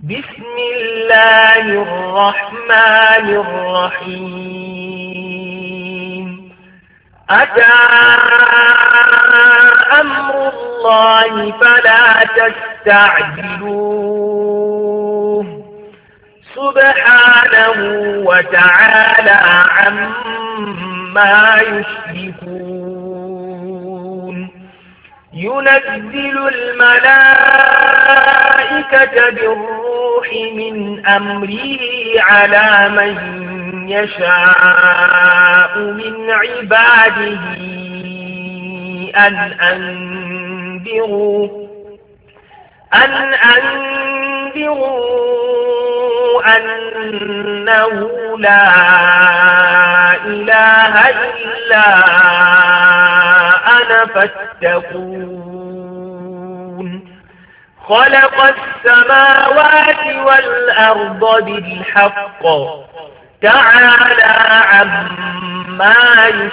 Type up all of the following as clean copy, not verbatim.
بسم الله الرحمن الرحيم. أتى أمر الله فلا تستعجلوه سبحانه وتعالى عما يشركون. ينزل الملائكة بالروح من أمره على من يشاء من عباده أن أنذروا أنه لا إله إلا أنا فاتقون. خلق السماوات والأرض بالحق تعالى عما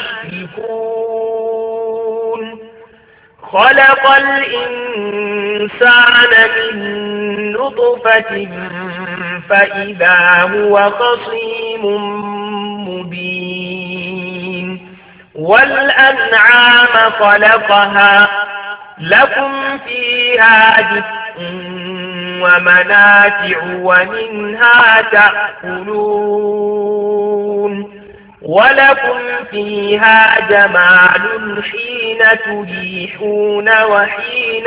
يشركون. خلق الإنسان من نطفة فإذا هو خصيم مبين. والأنعام خلقها لكم فيها دفء ومنافع ومنها تأكلون. ولكم فيها جمال حين تريحون وحين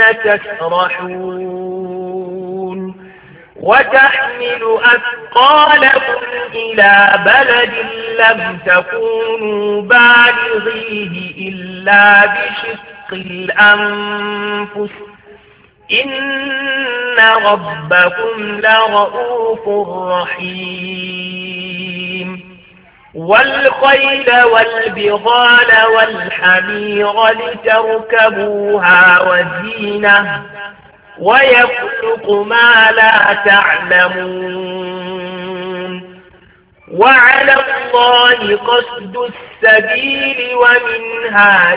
تسرحون. وتحمل أثقالكم إلى بلد لم تكونوا بالغيه إلا بشق الأنفس إن ربكم لرؤوف رحيم. والخيل والبغال والحمير لتركبوها وزينة ويخلق ما لا تعلمون. وعلى الله قصد السبيل ومنها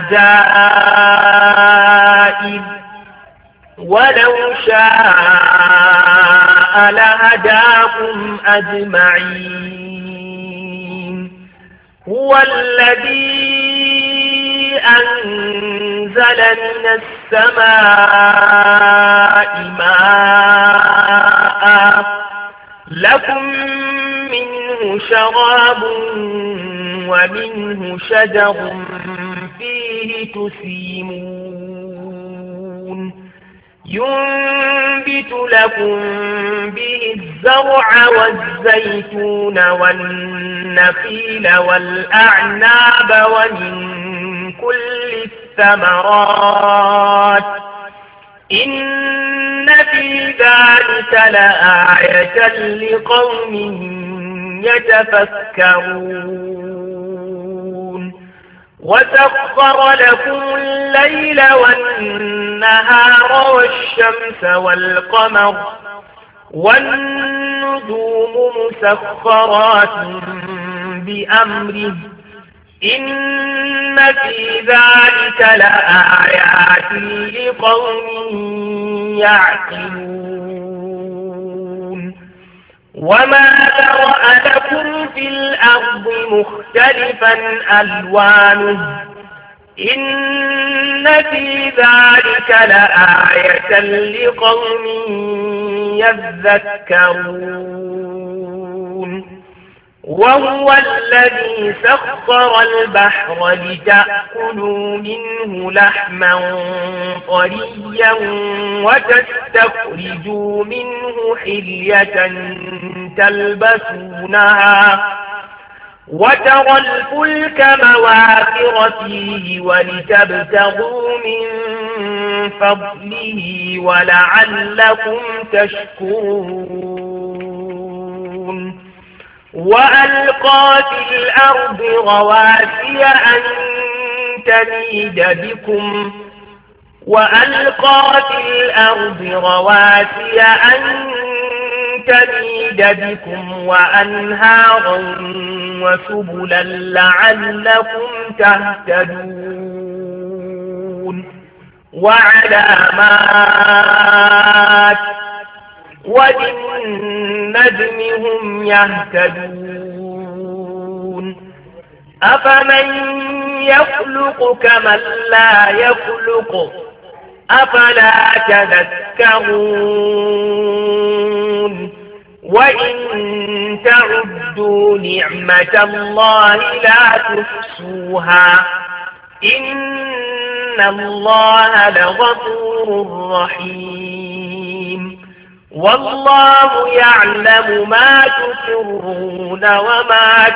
جائر ولو شاء لهداكم أجمعين. هو الذي أنزل من السماء ماء لكم منه شراب ومنه شجر فيه تسيمون. ينبت لكم به الزرع والزيتون والنخيل والأعناب ومن كل الثمرات إن في ذلك لآية لقوم يتفكرون. وسخر لكم الليل والنهار والشمس والقمر والنجوم مسخرات بأمره إن في ذلك لآيات لقوم يعقلون. وما ذرأ لكم في الأرض مختلفا ألوانه إن في ذلك لآية لقوم يذكرون. وهو الذي سخر البحر لتأكلوا منه لحما طريا وتستخرجوا منه حلية تلبسونها وترى الفلك مواخر فيه ولتبتغوا من فضله ولعلكم تشكرون. وألقى في الأرض رواسي أن تميد بكم وأنهارا وسبلا لعلكم تهتدون. وعلامات وبالنجم هم يهتدون أفمن يخلق كمن لا يخلق أفلا تذكرون وإن تعدوا نعمة الله لا تحصوها إن الله لغفور رحيم والله يعلم ما تسرون وما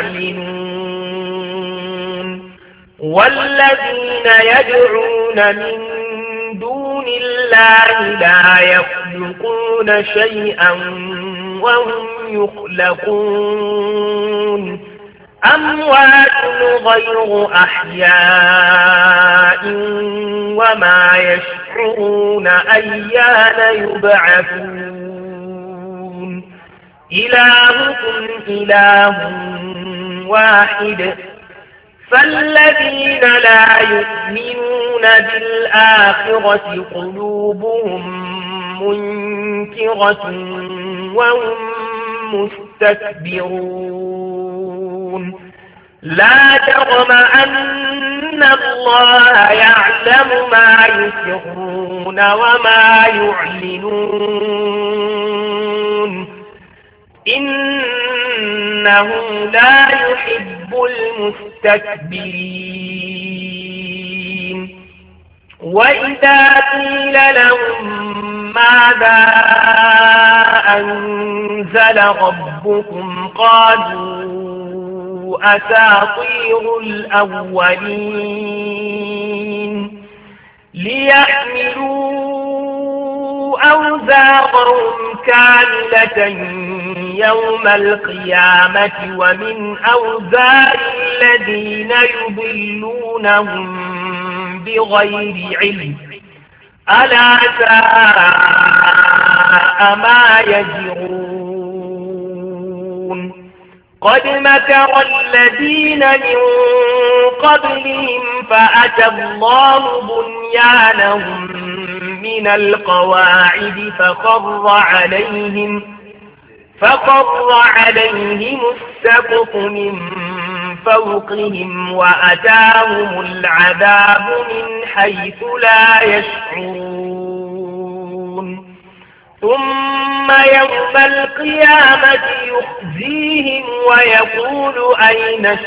تعلنون والذين يدعون من دون الله لا يخلقون شيئا وهم يخلقون أموات غير أحياء وما يشعرون أيان يبعثون إلهكم إله واحد فالذين لا يؤمنون بالآخرة قلوبهم منكرة وهم مستكبرون لا جرم أن الله يعلم ما يسرون وما يعلنون إنه لا يحب المستكبرين وإذا قيل لهم ماذا أنزل ربكم قالوا أساطير الأولين ليحملوا أوزارهم كاملة يوم القيامة ومن أوزار الذين يضلونهم بغير علم ألا ساء ما يزرون قد مكر الذين من قبلهم فأتى الله بنيانهم من القواعد فخر عليهم السقف من فوقهم وأتاهم العذاب من حيث لا يشعرون ثم يوم القيامة يخزيهم ويقول أين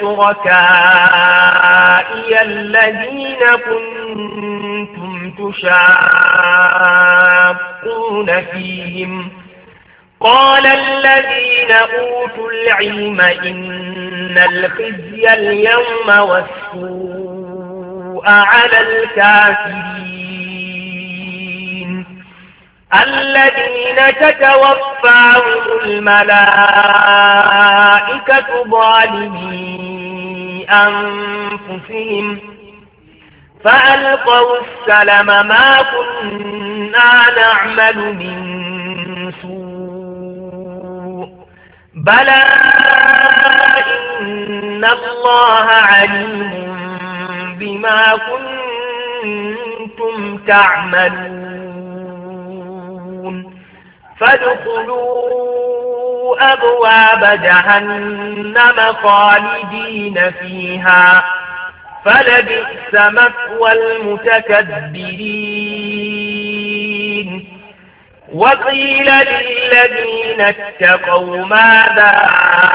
شركائي الذين كنتم تشاقون فيهم قال الذين أوتوا العلم إن الخزي اليوم والسوء على الكافرين الذين تتوفاهم الملائكة ظالمي أنفسهم فألقوا السلم ما كنا نعمل من سوء بلى إن الله عليم بما كنتم تعملون فادخلوا أبواب جهنم خالدين فيها فلبئس مثوى المتكبرين وقيل للذين اتقوا ماذا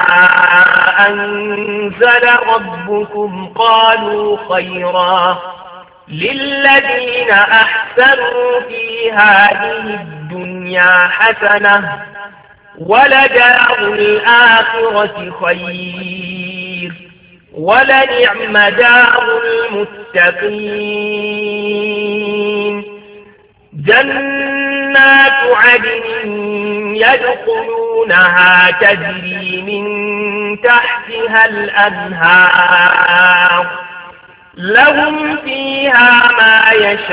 أنزل ربكم قالوا خيرا للذين أحسنوا في هذه الدنيا حسنة ولدار الآخرة خير ولنعم دار المتقين جنات عدن يدخلونها تجري من تحتها الأنهار لهم فيها ما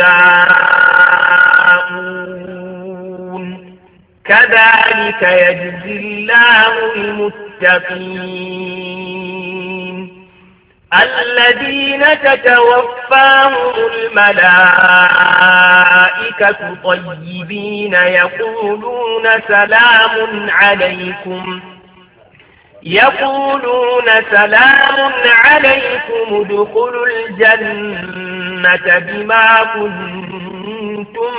يشاءون كذلك يجزي الله المتقين الذين تتوفاهم تتوفاهم الملائكة طيبين يقولون سلام عليكم ادخلوا الجنة بما كنتم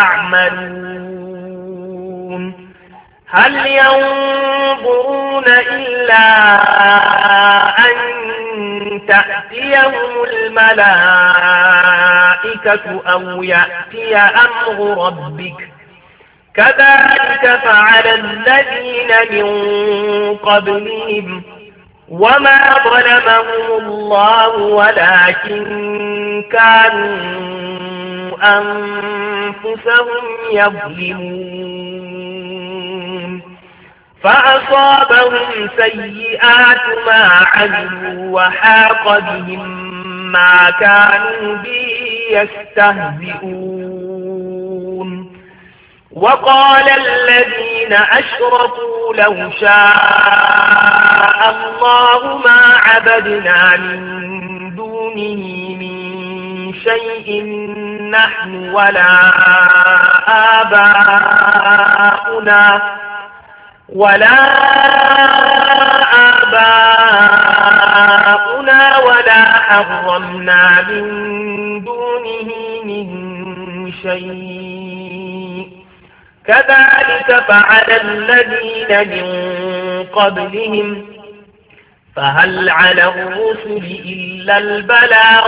تعملون هل ينظرون إلا أن تأتيهم الملائكة أو يأتي أمر ربك كذلك فعل الذين من قبلهم وما ظلمهم الله ولكن كانوا أنفسهم يظلمون فأصابهم سيئات ما عملوا وحاق بهم ما كانوا به يستهزئون وقال الذين أشركوا لو شاء الله ما عبدنا من دونه من شيء نحن ولا آباؤنا ولا حرمنا من دونه من شيء كذلك فعل الذين من قبلهم فهل على الرسل إلا البلاغ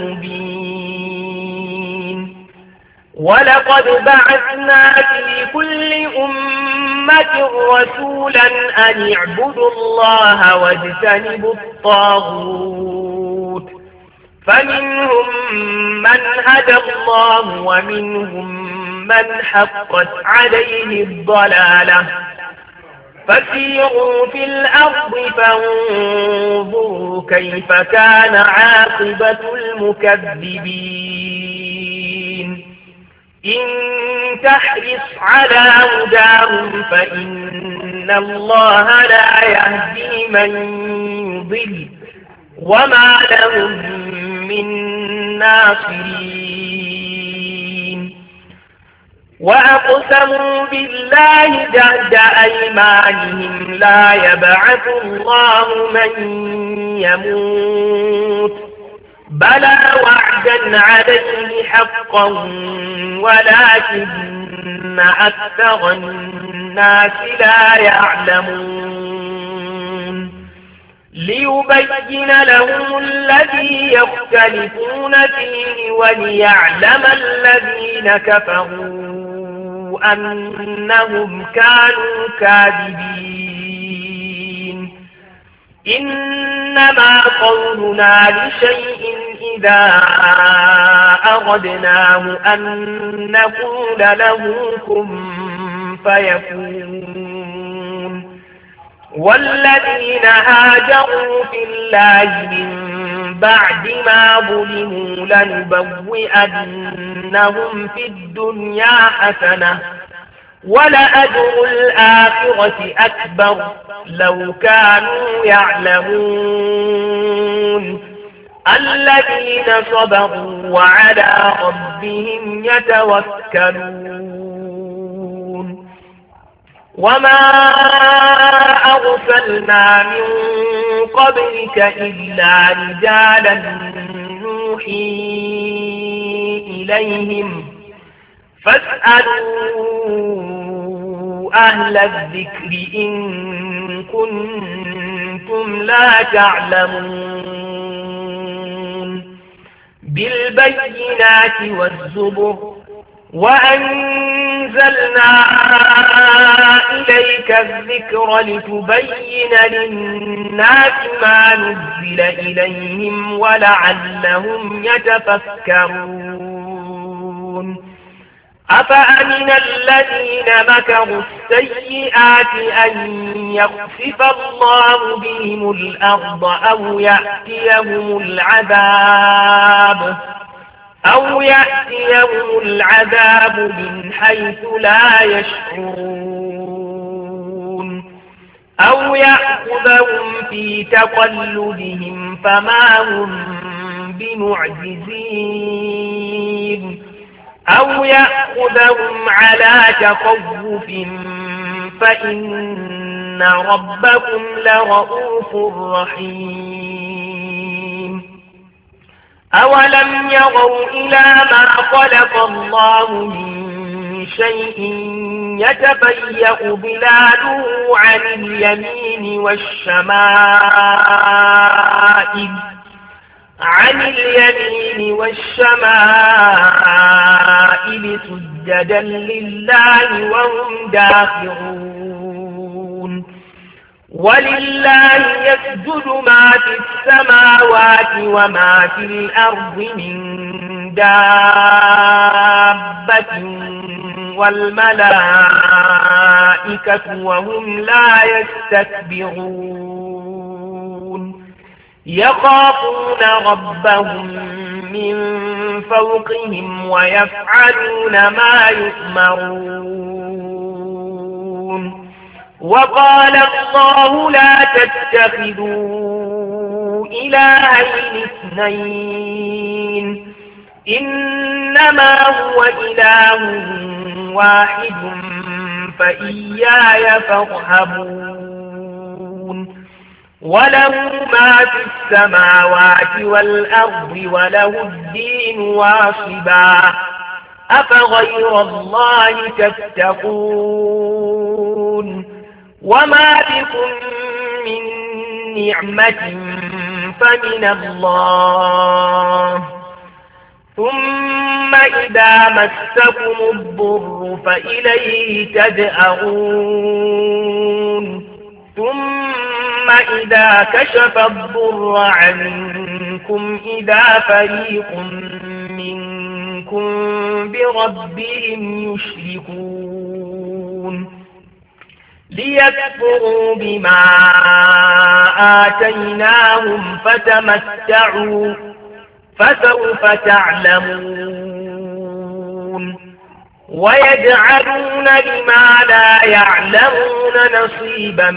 المبين ولقد بعثنا في كل أمة رسولا أن اعبدوا الله واجتنبوا الطاغوت فمنهم من هدى الله ومنهم من حقت عليه الضلالة فسيروا في الأرض فانظروا كيف كان عاقبة المكذبين إن تحرص على هداهم فإن الله لا يهدي من يضل وما لهم من ناصرين وأقسموا بالله جهد أيمانهم لا يبعث الله من يموت بلى وعدا عليه حقا ولكن أكثر الناس لا يعلمون ليبين لهم الذي يختلفون فيه وليعلم الذين كفروا أنهم كانوا كاذبين إنما قولنا لشيء إذا أردناه أن نقول له كن فيكون والذين هاجروا في الله من بعد ما ظلموا لنبوئنهم في الدنيا حسنة ولأجر الآخرة أكبر لو كانوا يعلمون الذين صبروا وعلى ربهم يتوكلون وما أرسلنا من قبلك إلا رجالا نوحي إليهم فاسألوا أهل الذكر إن كنتم لا تعلمون بالبينات والزبر وأنزلنا إليك الذكر لتبين للناس ما نزل إليهم ولعلهم يتفكرون أفأمن الذين مكروا السيئات أن يخسف الله بهم الأرض أو يأتيهم العذاب من حيث لا يشعرون أو يأخذهم في تقلبهم فما هم بمعجزين أو يأخذهم على تخوف فإن ربكم لرؤوف رحيم أولم يروا إلى ما خلق الله من شيء يتفيأ ظلاله عن اليمين والشمائل سجدا لله وهم داخرون ولله يسجد ما في السماوات وما في الأرض من دابة والملائكة وهم لا يستكبرون يخافون ربهم من فوقهم ويفعلون ما يؤمرون وقال الله لا تتخذوا إلهين اثنين إنما هو إله واحد فإياي فارهبون وله ما في السماوات والأرض وله الدين واصبا أفغير الله تتقون وما بكم من نعمة فمن الله ثم إذا مسكم الضر فإليه تجأرون ثم إذا كشف الضر عنكم إذا فريق منكم بربهم يشركون ليكفروا بما آتيناهم فتمتعوا فسوف تعلمون ويجعلون لما لا يعلمون نصيبا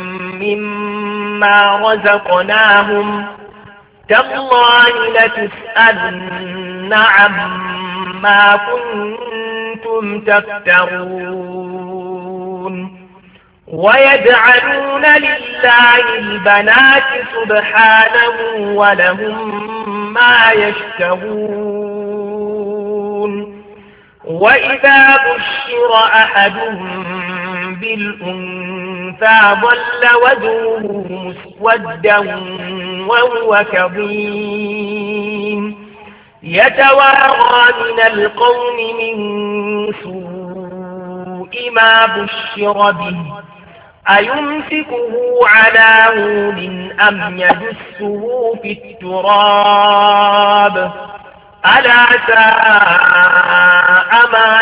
مما رزقناهم تالله لتسألن عما كنتم تفترون ويجعلون لله البنات سبحانه ولهم ما يشتهون وإذا بشر أحدهم بالأنثى ظل وجهه مسودا وهو كظيم يتوارى من القوم من سوء ما بشر به أيمسكه على هون أم يدسه في التراب ألا ساء ما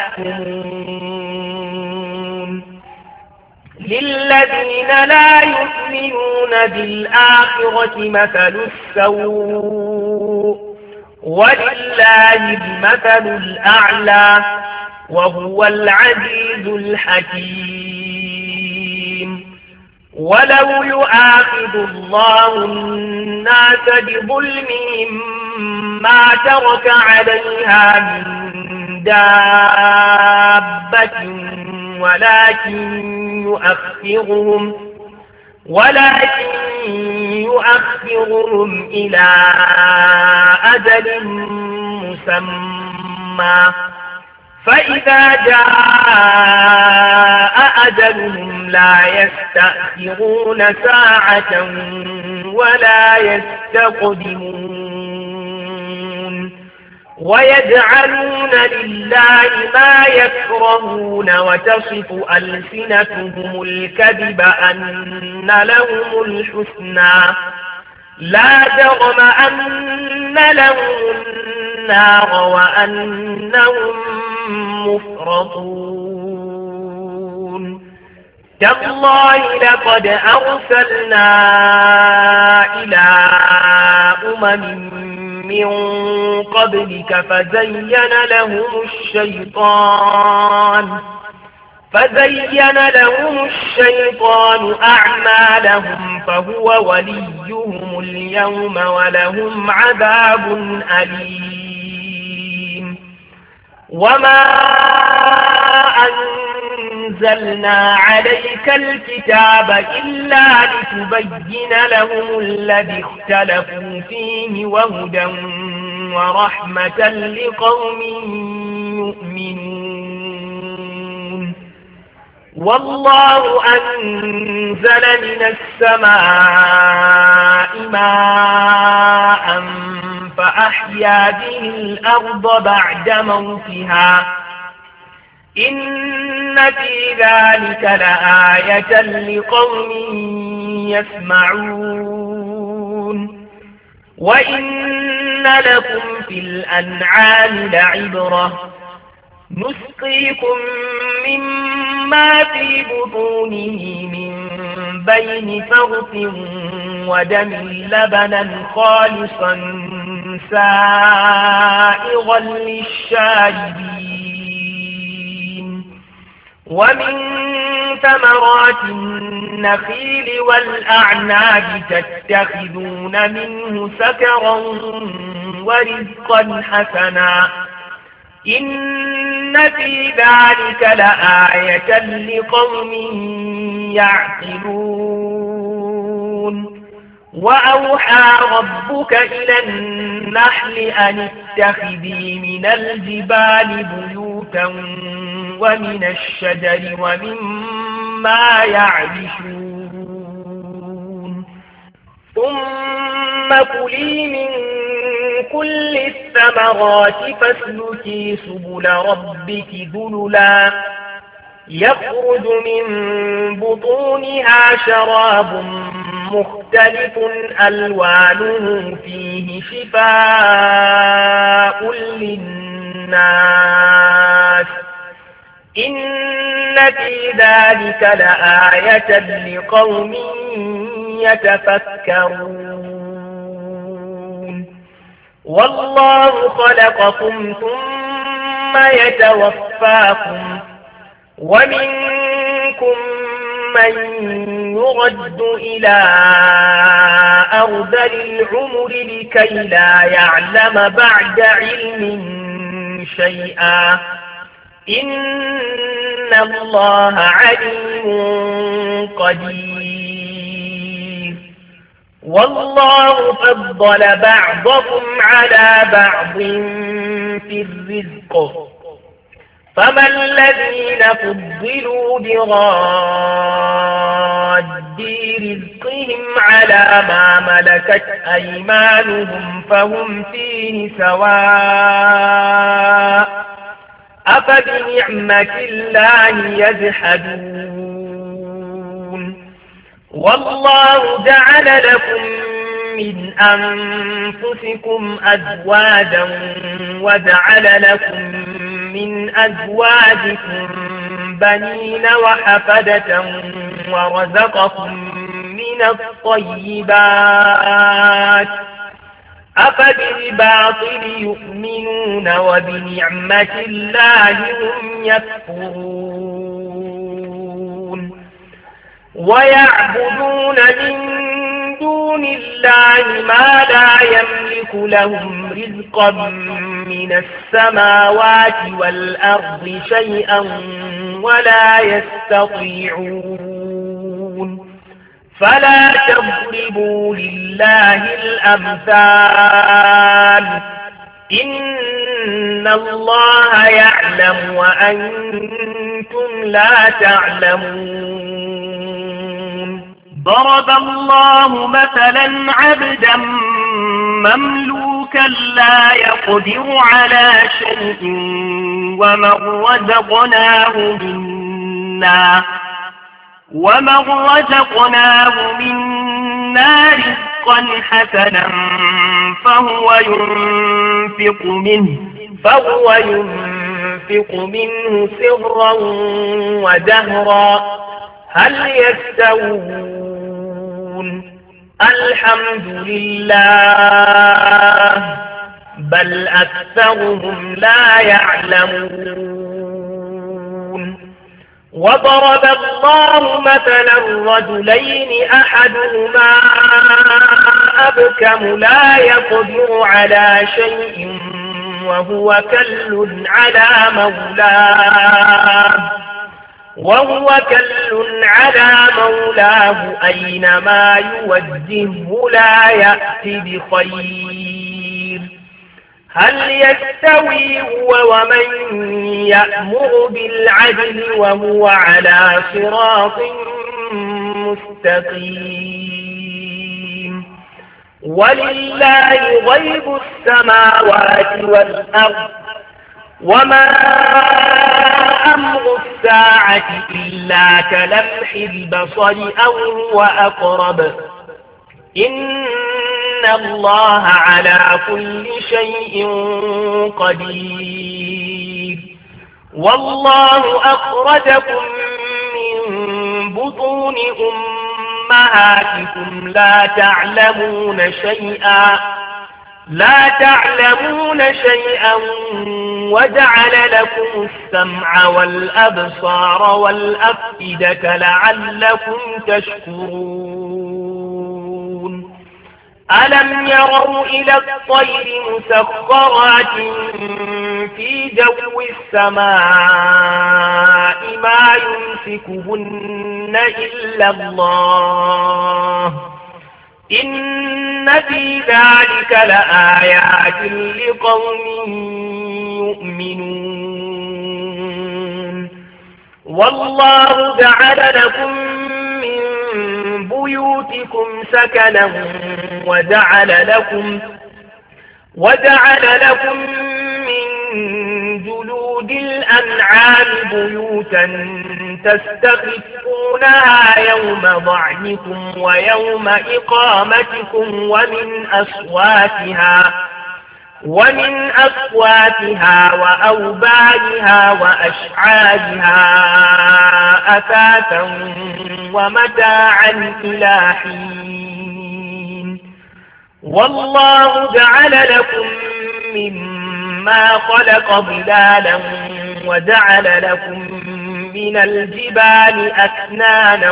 يحكمون للذين لا يؤمنون بالآخرة مثل السوء ولله المثل الأعلى وهو العزيز الحكيم ولو يؤاخذ الله الناس بظلمهم ما ترك عليها من دابة ولكن يؤخرهم إلى أجل مسمى فإذا جاء أجلهم لا يستأخرون ساعة ولا يستقدمون ويجعلون لله ما يكرهون وتصف ألسنتهم الكذب أن لهم الحسنى لا جرم أن لهم النار وأنهم مفرطون تالله لقد أرسلنا إلى أمم من قبلك فزين فزين لهم الشيطان أعمالهم فهو وليهم اليوم ولهم عذاب أليم. وما أنزلنا عليك الكتاب إلا لتبين لهم الذي اختلفوا فيه وهدى ورحمة لقوم يؤمنون. والله أنزل من السماء ماء فأحيا به الأرض بعد موتها إن في ذلك لآية لقوم يسمعون. وإن لكم في الأنعام لعبرة نسقيكم مما في بطونه من بين فرث ودم لبنا خالصا سائغا للشاربين. ومن ثمرات النخيل والأعناب تتخذون منه سكرا ورزقا حسنا إن في ذلك لآية لقوم يعقلون. وأوحى ربك إلى النحل أن اتخذي من الجبال بيوتا ومن الشجر ومما يعرشون ثم كلي من كل الثمرات فاسلكي سبل ربك ذللا يخرج من بطونها شراب مختلف ألوانه فيه شفاء للناس إن في ذلك لآية لقوم يتفكرون. والله خلقكم ثم يتوفاكم ومنكم من يرد إلى أرذل العمر لكي لا يعلم بعد علم شيئا إن الله عليم قدير. والله فضل بعضكم على بعض في الرزق فما الذين فضلوا براد رزقهم على ما ملكت أيمانهم فهم فيه سواء أفبنعمة الله يجحدون. والله جعل لكم من أنفسكم أزواجا وجعل لكم من أزواجكم بنين وحفدة ورزقكم من الطيبات أفبالباطل يؤمنون وبنعمة الله هم يكفرون. ويعبدون من دون الله ما لا يملك لهم رزقا من السماوات والأرض شيئا ولا يستطيعون. فلا تضربوا لله الأمثال إن الله يعلم وأنتم لا تعلمون. ضرب الله مثلا عبدا مملوكا لا يقدر على شيء ومن رزقناه منا رزقا حسنا فهو ينفق منه سرا وجهرا هل يستوون؟ الحمد لله بل أكثرهم لا يعلمون. وضرب الله مثلا رجلين أحدهما أبكم لا يقدر على شيء وهو كل على مولاه أينما يوجهه لا يأتي بخير. هل يستوي هو ومن يأمر بالعدل وهو على صراط مستقيم؟ ولله غيب السماوات والأرض وما أمر الساعة إلا كلمح البصر أو هو أقرب إن الله على كل شيء قدير. والله أخرجكم من بطون أمهاتكم لا تعلمون شيئا وجعل لكم السمع والأبصار والأفئدة لعلكم تشكرون. ألم يروا إلى الطير مسخرات في جو السماء ما يمسكهن إلا الله إن في ذلك لآيات لقوم يؤمنون. والله جعل لكم من بيوتكم سكنا وجعل لكم من جلود الأنعام بيوتا تستخفونها يوم ضعنكم ويوم إقامتكم ومن أصواتها وأوبارها وأشعارها أثاثا ومتاعا إلى حين. والله جعل لكم مما خلق ظلالا وجعل لكم من الجبال أكنانا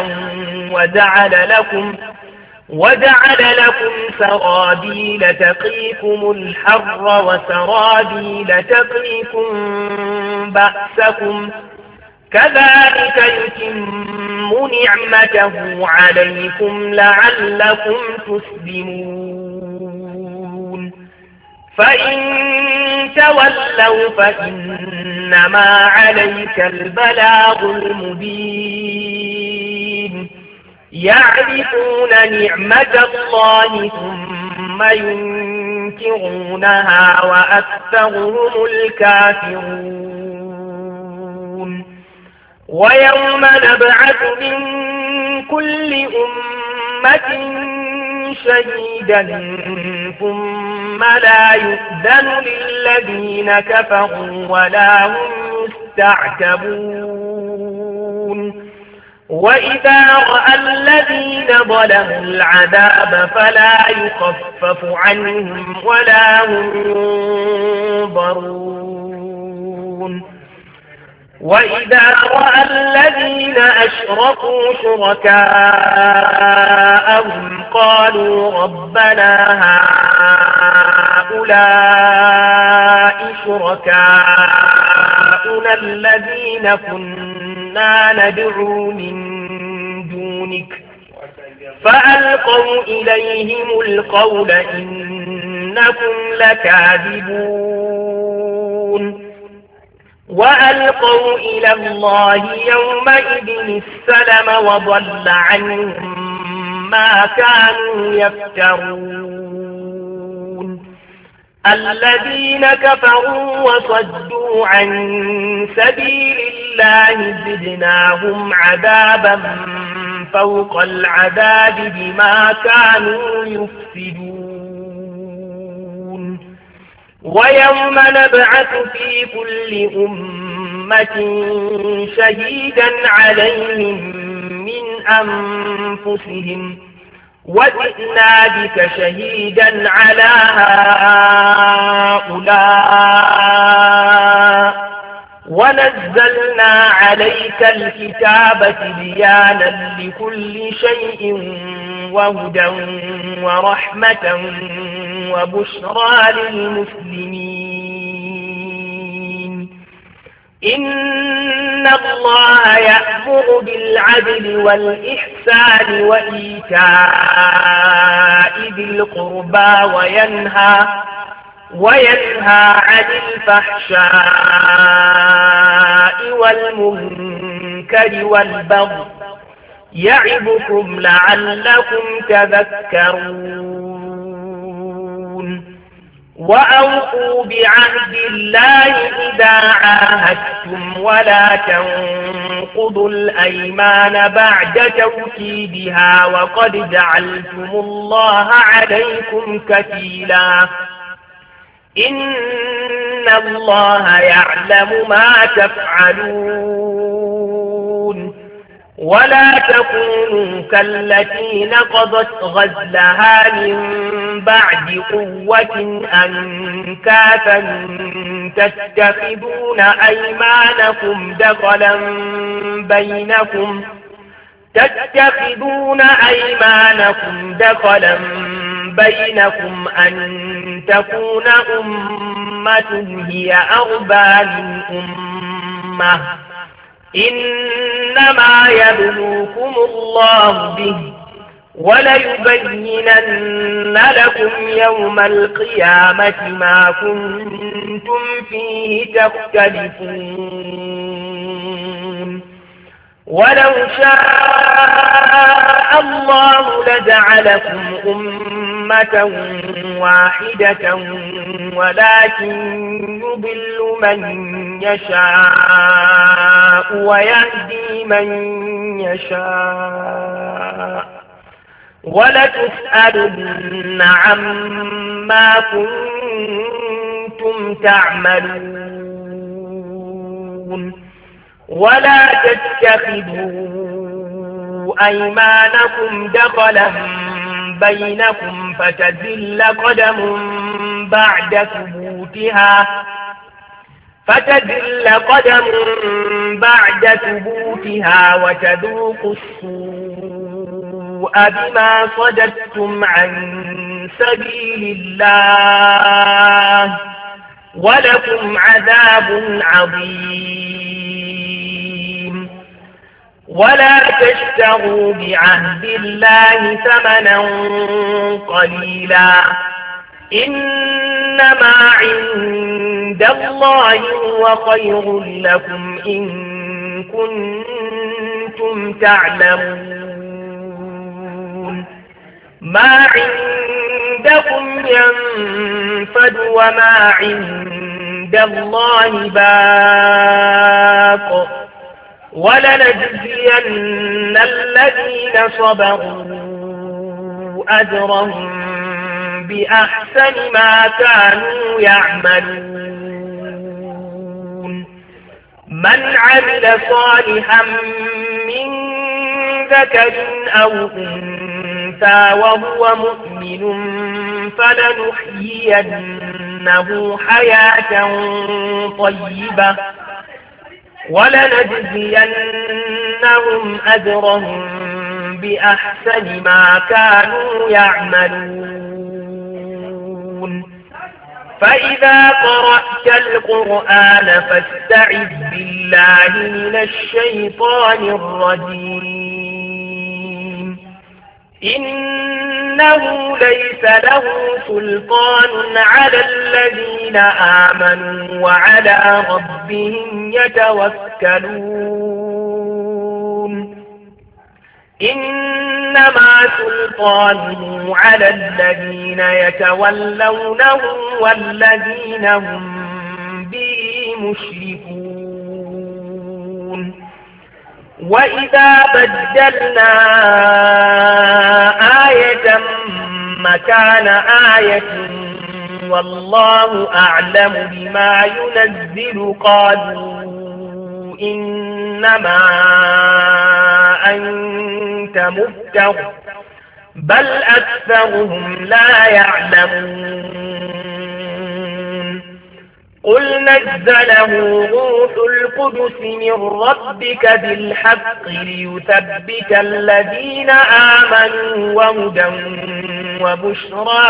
وجعل لكم سرابيل تقيكم الحر وسرابيل تقيكم بأسكم كذلك يتم نعمته عليكم لعلكم تسلمون. فإن تولوا فإنما عليك البلاغ المبين. يعرفون نعمة الله ثم ينكرونها وأكثرهم الكافرون. ويوم نبعث من كل أمة شهيدا ثم لا يؤذن للذين كفروا ولا هم يستعتبون. وإذا رأى الذين ظلموا العذاب فلا يخفف عنهم ولا هم ينظرون. وإذا رأى الذين أشركوا شركاءهم قالوا ربنا هؤلاء شركاؤنا الذين كنا ندعو من دونك فألقوا إليهم القول إنكم لكاذبون. وألقوا إلى الله يومئذ السلم وضل عنهم ما كانوا يفترون. الذين كفروا وصدوا عن سبيل الله زدناهم عذابا فوق العذاب بما كانوا يفسدون. ويوم نبعث في كل أمة شهيدا عليهم من أنفسهم وجئنا بك شهيدا على هؤلاء ونزلنا عليك الكتاب تبيانا لكل شيء وهدى ورحمة وبشرى للمسلمين. إن الله يأمر بالعدل والإحسان وإيتاء ذي القربى وينهى عن الفحشاء والمنكر والبغي يعظكم لعلكم تذكرون. وأوفوا بعهد الله إذا عاهدتم ولا تنقضوا الأيمان بعد توكيدها وقد جعلتم الله عليكم كفيلا. إن الله يعلم ما تفعلون. ولا تكونوا كالتي نقضت غزلها من بعد قوة أنكاثا تتخذون أيمانكم دخلا بينكم أن تكون أمة هي أربى من أمة إنما يبلوكم الله به وليبينن لكم يوم القيامة ما كنتم فيه تختلفون. ولو شاء الله لجعلكم أمة واحدة ولكن يضل من يشاء ويهدي من يشاء ولتسألن عما كنتم تعملون. ولا تتخذوا أيمانكم دخلا بينكم فتزل قدم بعد ثبوتها وتذوقوا السوء بما صددتم عن سبيل الله ولكم عذاب عظيم. ولا تشتروا بعهد الله ثمنا قليلا إنما عند الله هو خير لكم إن كنتم تعلمون. ما عندكم ينفد وما عند الله باق ولنجزين الذين صبروا أجرهم بأحسن ما كانوا يعملون. من عمل صالحا من ذكر أو أنثى وهو مؤمن فلنحيينه حياة طيبة ولنجزينهم أجرهم بأحسن ما كانوا يعملون. فإذا قرأت القرآن فاستعذ بالله من الشيطان الرجيم. إنه ليس له سلطان على الذين آمنوا وعلى ربهم يتوكلون. إنما سلطانه على الذين يتولونه والذين هم به مشركون. وإذا بدلنا آية مكان آية والله أعلم بما ينزل قالوا إنما أنت مفتر بل أكثرهم لا يعلمون. قل نزله روح القدس من ربك بالحق ليثبت الذين آمنوا وهدى وبشرى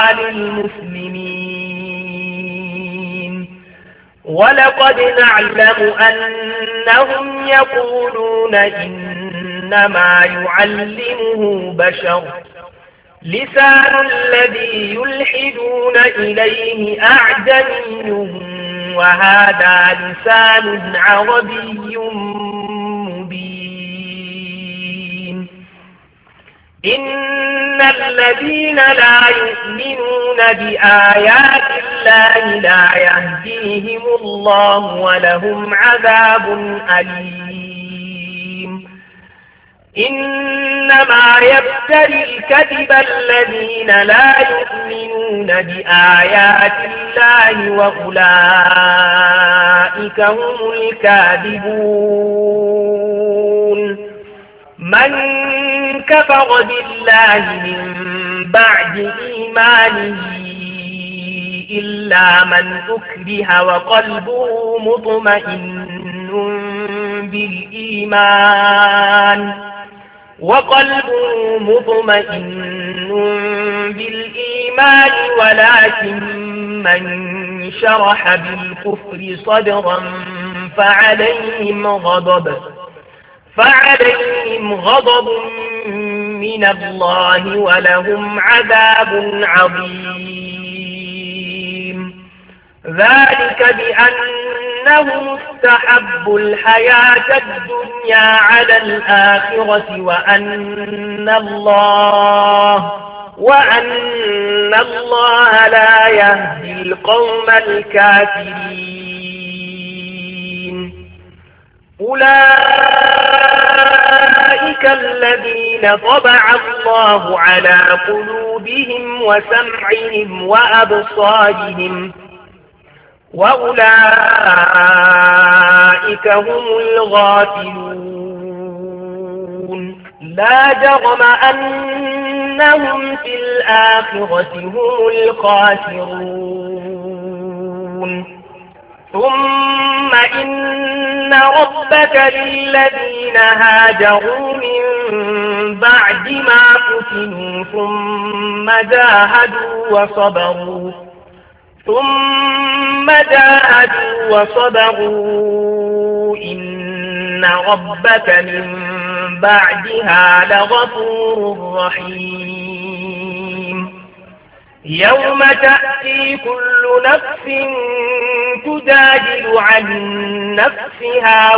للمسلمين. ولقد نعلم أنهم يقولون إنما يعلمه بشر لسان الذي يلحدون إليه أعجمي وهذا لسان عربي مبين. إن الذين لا يؤمنون بآيات الله لا يهديهم الله ولهم عذاب أليم. إنما يفتري الكذب الذين لا يؤمنون بآيات الله وأولئك هم الكاذبون. من كفر بالله من بعد إيمانه إلا من أكره وقلبه مطمئن بالإيمان ولكن من شرح بالكفر صدرا فعليهم غضب من الله ولهم عذاب عظيم. ذلك بأنهم استحبوا الحياة الدنيا على الآخرة وأن الله لا يهدي القوم الكافرين. أولئك الذين طبع الله على قلوبهم وسمعهم وأبصارهم وأولئك هم الغافلون. لا جرم أنهم في الآخرة هم الخاسرون. ثم إن ربك للذين هاجروا من بعد ما فتنوا ثم جاهدوا وصبروا إن ربك من بعدها لغفور رحيم. يوم تأتي كل نفس تجادل عن نفسها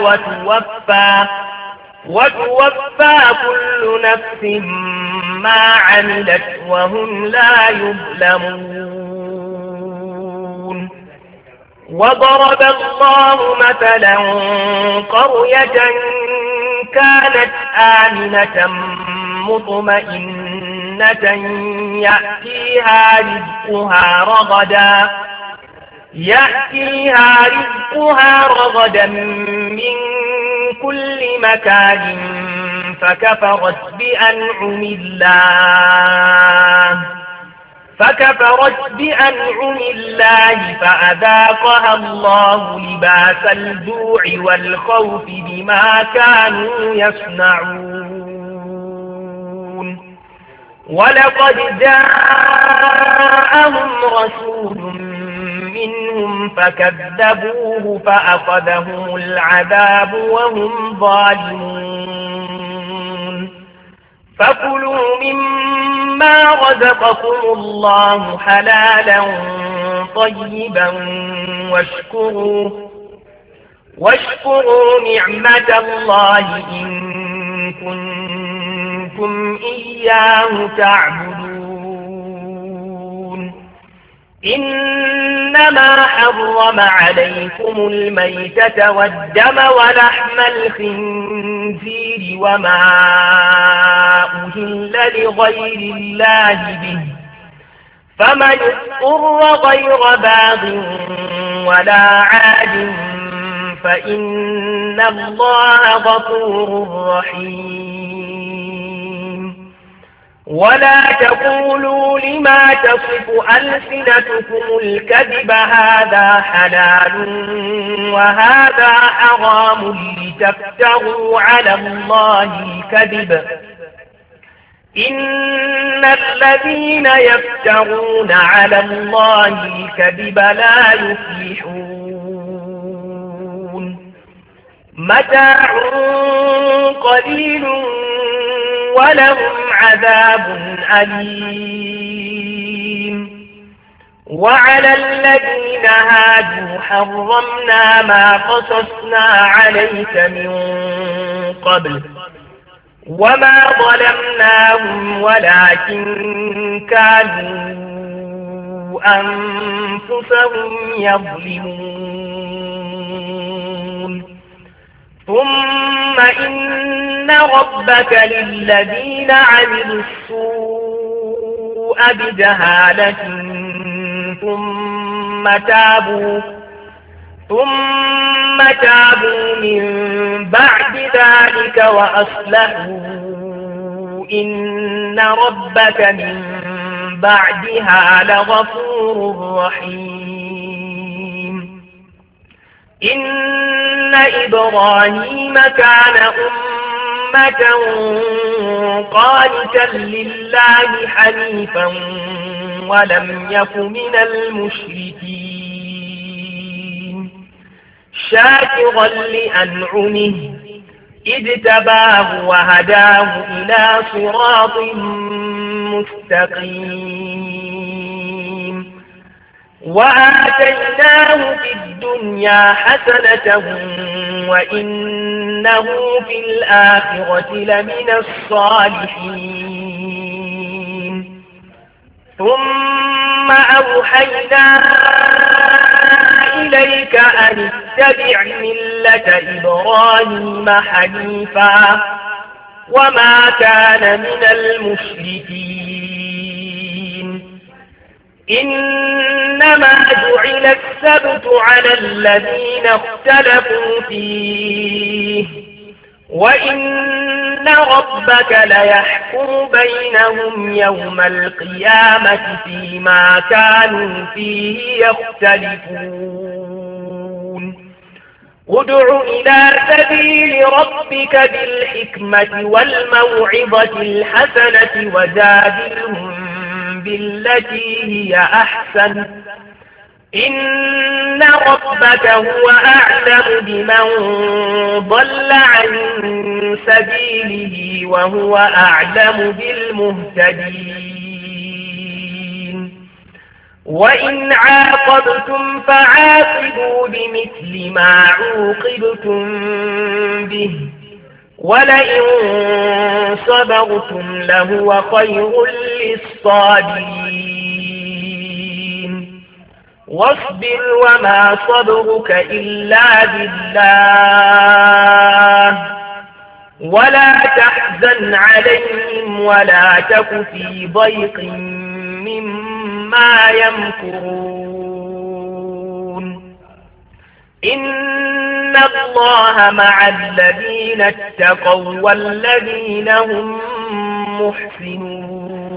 وتوفى كل نفس ما عملت وهم لا يظلمون. وضرب الله مثلا قرية كانت آمنة مطمئنة يأتيها رزقها رغدا من كل مكان فكفرت بأنعم الله فأذاقها الله لباس الجوع والخوف بما كانوا يصنعون. ولقد جاءهم رسول منهم فكذبوه فأخذهم العذاب وهم ظالمون. فكلوا مما رزقكم الله حلالا طيبا واشكروا نعمة الله إن كنتم إياه تعبدون. إنما حرم عليكم الميتة والدم ولحم الخنزير وما أهل لغير الله به، فمن اضطر غير باغ ولا عاد فإن الله غفور رحيم. ولا تقولوا لما تصف ألسنتكم الكذب هذا حلال وهذا حرام لتفتروا على الله الكذب إن الذين يفترون على الله الكذب لا يفلحون متاع قليل ولهم عذاب أليم وعلى الذين هادوا حرمنا ما قصصنا عليك من قبل وما ظلمناهم ولكن كانوا أنفسهم يظلمون ثم إن ربك للذين عملوا السوء بجهالة ثم تابوا من بعد ذلك وأصلحوا إن ربك من بعدها لغفور رحيم إن إبراهيم كان أمة قانتا لله حنيفا ولم يك من المشركين شاكرا لأنعمه اجتباه وهداه إلى صراط مستقيم وآتيناه في الدنيا حسنة وإنه في الآخرة لمن الصالحين ثم أوحينا إليك أن اتبع ملة إبراهيم حنيفا وما كان من المشركين إنما جعل السبت على الذين اختلفوا فيه وإن ربك ليحكم بينهم يوم القيامة فيما كانوا فيه يختلفون ادع إلى سبيل ربك بالحكمة والموعظة الحسنة وجادلهم بالتي هي أحسن إن ربك هو أعلم بمن ضل عن سبيله وهو أعلم بالمهتدين وإن عاقبتم فعاقبوا بمثل ما عوقبتم به ولئن صبرتم لهو خير للصابرين واصبر وما صبرك إلا بالله ولا تحزن عليهم ولا تك في ضيق مما يمكرون إن الله مع الذين اتقوا والذين هم محسنون